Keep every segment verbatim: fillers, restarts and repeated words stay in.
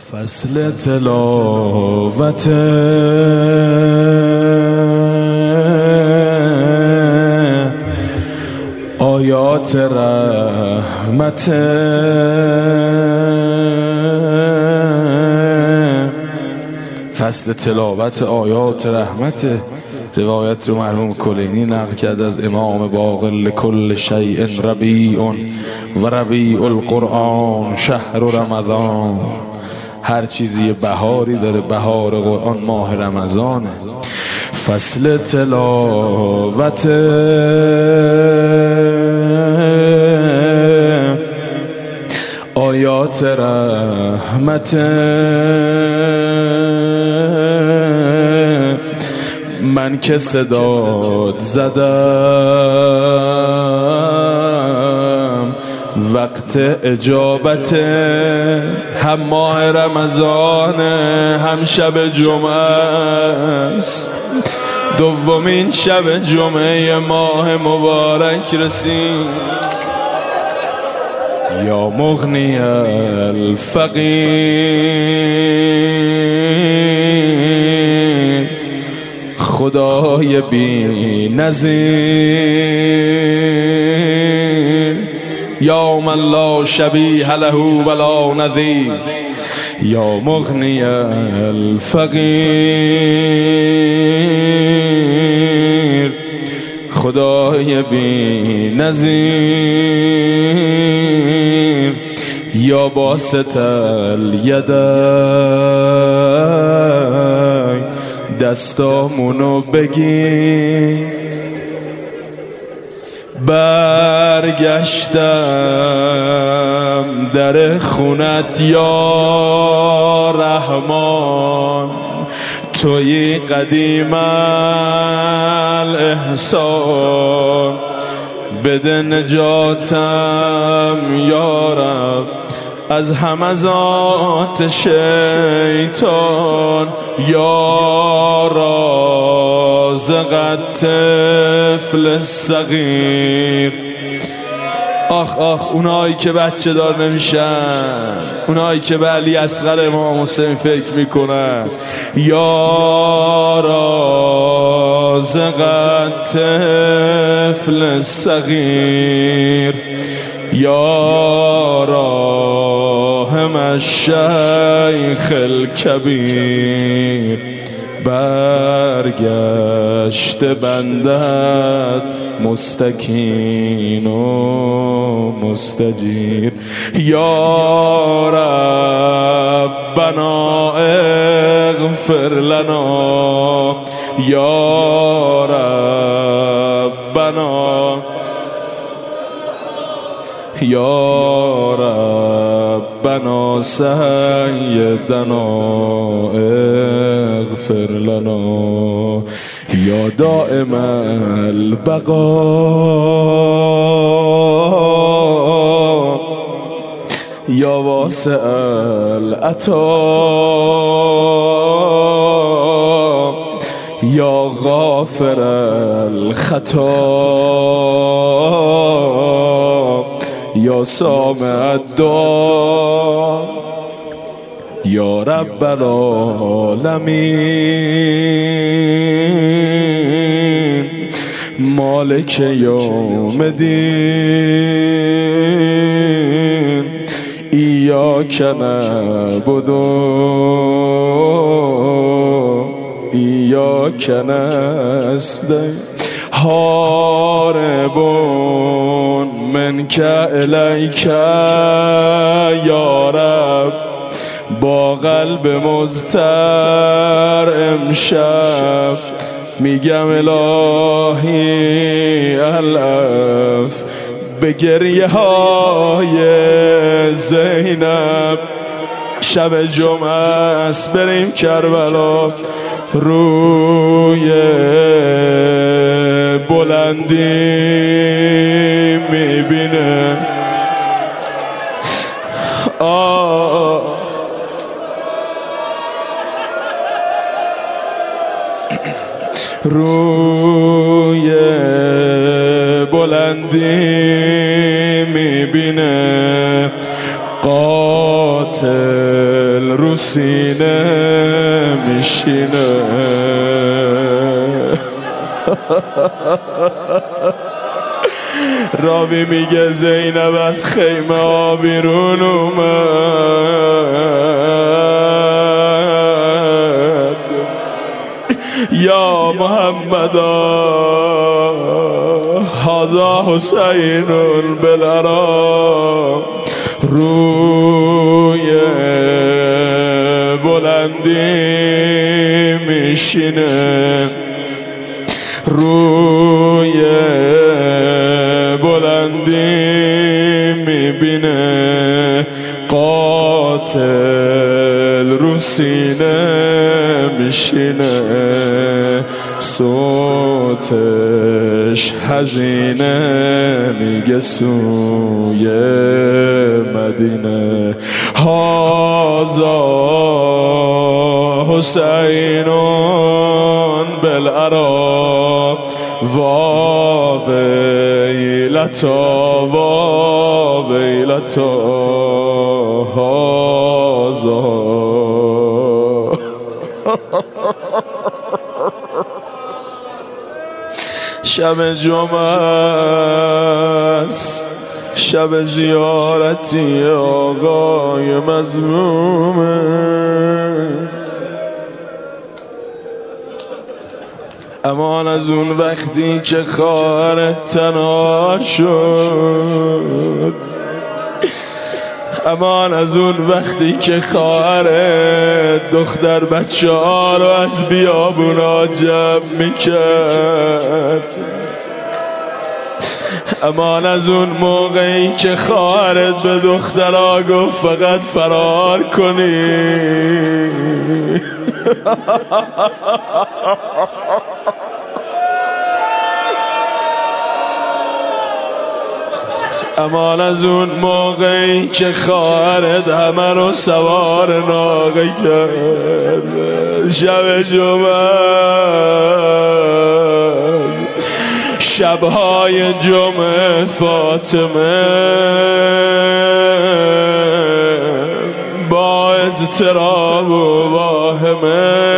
فصل تلاوت آیات رحمت فصل تلاوت آیات رحمت روایت رو مرحوم کلینی نقل کرد از امام باقر لکل شیء ربیع و ربیع القرآن شهر رمضان. هر چیزی بهاری داره، بهار قرآن ماه رمضانه. فصل تلاوت آیات رحمت من که صدات زدم وقت اجابت، هم ماه رمضان هم شب جمعه است. دومین شب جمعه ماه مبارک رسید. یا مغنی الفقیر، خدای بی نظیر، یا من لا شبیه له ولا نظیر، یا مغنی الفقیر، خدای بی نظیر، یا باسط الیدین، دستامونو بگیر. برگشتم در خونت یا رحمان، توی قدیم الاحسان، بده نجاتم یا رب از همزات شیطان، یا رازق الطفل الصغیر. آخ آخ اونایی که بچه دار نمیشن، اونایی که به علی اصغر امام حسین فکر میکنن، یا رازق الطفل الصغیر، یا راحم الشیخ الکبیر. برگشت بندت مستکین و مستجیر، یا ربنا اغفر لنا، یا ربنا، یا ربنا سیدنا اغفر لنا، یا دائم البقا، یا واسع العطا، یا غافر الخطا، یا سامع الدعا، یا رب العالمین، مالک یوم الدین، ایاک نعبد ایاک نستعین، هاربون منک الیک یا رب، با قلب مضطر امشب میگم الهی الف به گریه های زینب. شب جمعه است بریم کربلا، روی بلندی میبینه آه روی بلندی میبینه قاتل رو سینه میشینه. راوی میگه زینب از خیمه بیرون اومد، یا محمد هذا حسین بالعراء، روی بلندی میشینه، روی بلندی میبینه، قاتل رو سینه میشینه، صوتش حزینه میگه سوی مدینه. هازا حسینون بالعراء، وا ویلتا وا ویلتا هازا. شب جمعه است، شب زیارتی آقای مظلومه، امان از اون وقتی که خواهرت تنها شد، امان از اون وقتی که خواهرت دختر بچه ها رو از بیابونا جمع میکرد، امان از اون موقعی که خواهرت به دخترها گفت فقط فرار کنی. امان از اون موقعی که خواهرت همه رو سوار ناقه کرد. شب جمعه، شبهای جمعه فاطمه با اضطراب و واهمه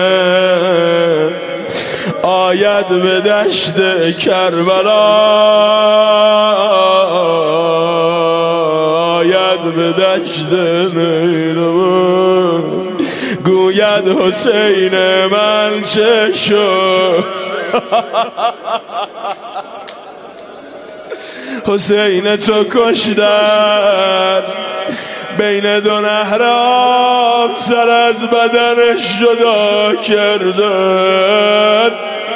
آید به دشت کربلا، آید به دشت نیروان، گوید حسین من چه شد. حسین تو کشتن، بین دو نهر آب سر از بدنش جدا کردن،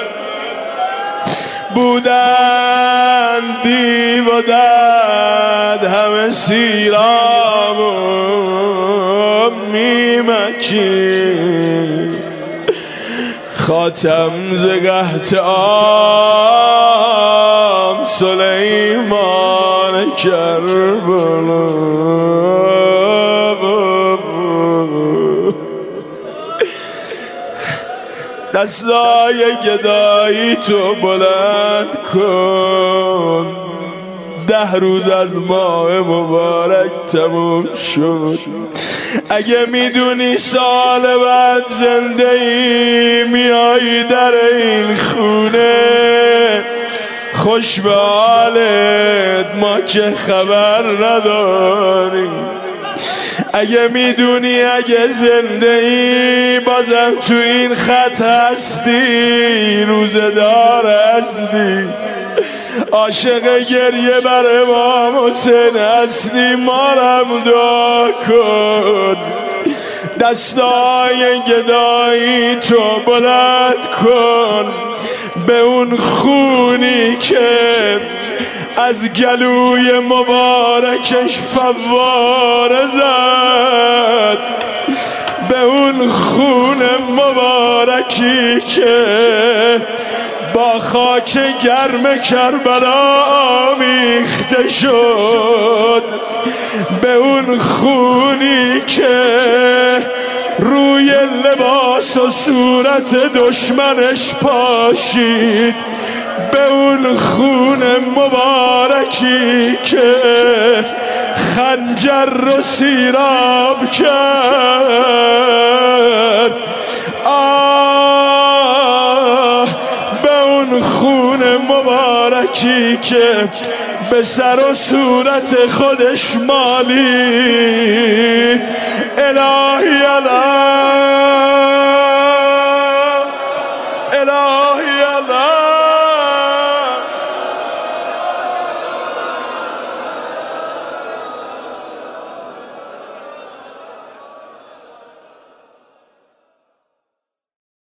بودن دیو و دد همه سیراب و میمکی، خاتم ز قحط عام سلیمان کربلا. دستای گدایی تو بلند کن، ده روز از ماه مبارک تموم شد. اگه میدونی سال بعد زنده ای میایی در این خونه، خوش به حالت، ما که خبر نداریم. اگه میدونی اگه زنده ای بازم تو این خط هستی، روزه دار هستی، عاشق گریه بر امام حسین هستی، مارم دعا کن. دستای گدایی تو بلند کن به اون خونی که از گلوی مبارکش فواره زد، به اون خون مبارکی که با خاک گرم کربلا آمیخته شد، به اون خونی که روی لباس و صورت دشمنش پاشید، به اون خون مبارکی که خنجر رو سیراب کرد، مبارکی که به سر و صورت خودش مالی. الهی الان